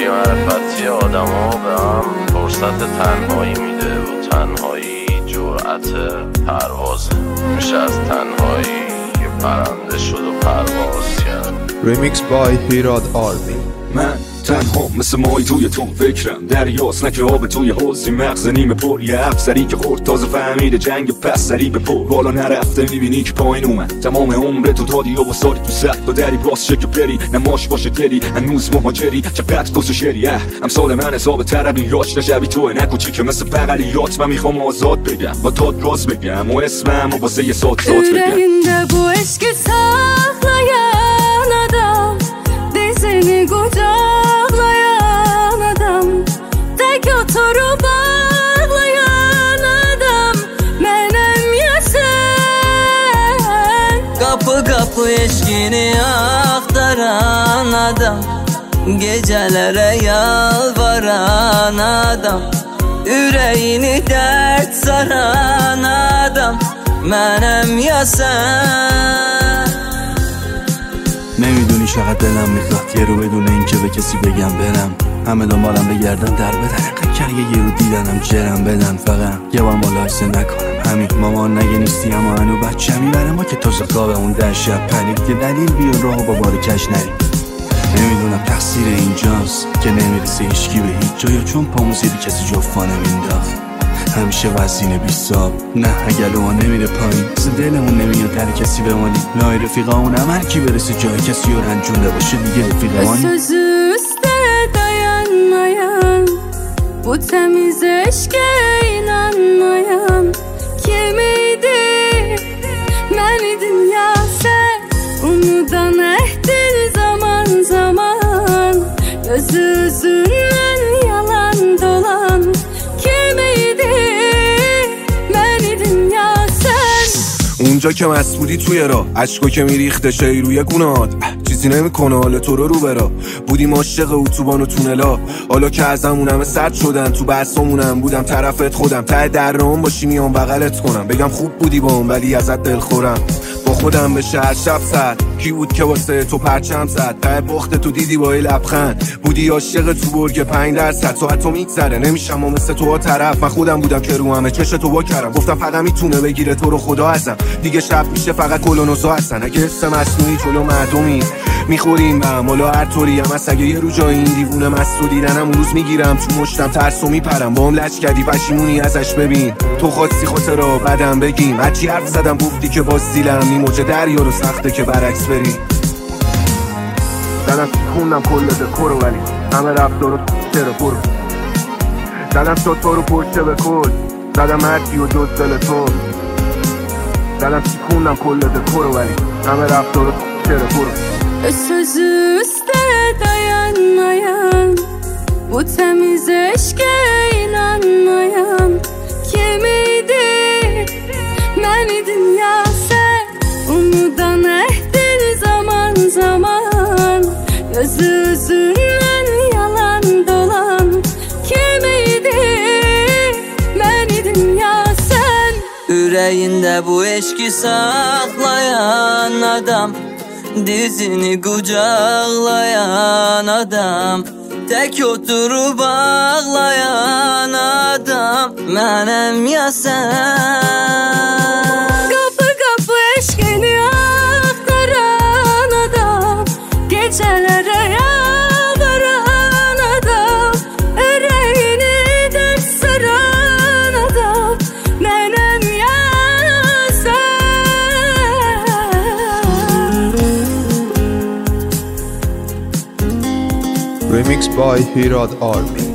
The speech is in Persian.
بی‌معرفتی آدم‌ها به هم فرصت تنهایی میده و تنهایی جرأت پروازه. میشه از تنهایی یه پرنده شد و پرواز کرد. ریمیکس بای هیراد آربی. من تنها مثل مای توی تو فکرم، دریاست نکه آب توی حوضی، مغز نیمه پر یه افسری که خورد تازه فهمیده جنگ پس سری به پر بالا نرفته میبینی که پایین اومد. تمام عمر تو دادی و سالی تو سخت و دری باز شه که بری نماش باشه دلی هنوز مهاجری چقدر کس و شری. امثال من حساب تربیات نشبی توه نکوچی که مثل بغلیات. من میخوام آزاد بگم با داد راز بگم و اسمم و واسه یه سات بگم. Yüreğinde bu eşki saklayan adam, dizini kucaklayan adam, tek oturup ağlayan adam, menem ya sen. Kapı kapı eşkini aktaran adam, gecelere yalvaran adam, yüreğini dert saran adam, منم یا سن. نمیدونی چقدر دلم میخواد یه رو بدون این که به کسی بگم برم. همه دنبالم بگردن در بدن انقدر یه رو دیدنم جرم بدن. فقط یه بار ملاحظه نکنم همین مامان نگه نیستی اما هنو بچه میبره ما که تازه خوابمون در شب پرید. یه دلیل بیان راه با بار کش نریم. نمیدونم تقصیر اینجاست که نمیرسه هیچکی به هیچ جا، چون پامو زیر کسی جفا نمینداخت. همیشه وزین بیساب نه اگلوها نمیره پایین، دلمون نمیاد در کسی بمانیم. لای رفیقامون هر کی برسه جای کسی رو رنجونده باشه دیگه رفیقمان. Sözü üstte dayanmayan, bu temiz eşke inanmayan kimiydi? Menidim ya sen, unudan ehdin zaman zaman, gözü üzünden yalan dolan kimiydi? Menidim ya sen. اونجا که مسئولی توی را عشقا که میریخته شی روی گونهات چیزی نمیکنه حال تو رو برا. بودیم عاشق اتوبان و تونلا، حالا که ازمون همه سرد شدن. تو بحثامونم بودم طرفت خودم، ته درام باشی میام بغلت کنم بگم خوب بودی با اون ولی ازت دلخورم. با خودم به شهر شب زد کی بود که واسه تو پرچم زد. ته بخت تو دیدی با لبخند بودی عاشق تو برگ 5% ساعت تو میگذره نمیشم و مثل تو طرف. من خودم بودم که رو همه چش تو وا کردم گفتم فقط میتونه بگیره تو رو خدا ازم. دیگه شب میشه فقط کلونوزا هستن اگه حس مصنوعی جلو مردمی میخوریم به هم. حالا هر طوری هم اگه یه رو جای این دیوونه مست رو دیدنم اون روز میگیرم تو مشتم ترس و میپرم. با هم لچ کردی پشیمونی ازش ببین تو خودسی خاطر را بدم بگیم. هرچی حرف زدم گفتی که باز دیلم موج دریا رو سخته که برعکس بری. زدم خوندم کل دکورو ولی همه رفتارو چرا برو. زدم شد تو رو پشته به کل زدم هرچی و جز دل تو. زدم خوندم کل دکورو ولی همه رفتارو چرا برو. Sözü üstte dayanmayan, bu temiz eşke inanmayan kimiydi? Menidim ya sen, unudan ehdin zaman zaman, gözü üzünden yalan dolan kimiydi? Menidim ya sen. Yüreğinde bu eşki saklayan adam, dizini kucaklayan adam, tek oturup ağlayan adam, menem ya sen. Kapı kapı eşkini aktaran adam, gecelere yalvaran adam, yüreğini dert saran adam, menem ya sen. Remix by Hirad Army.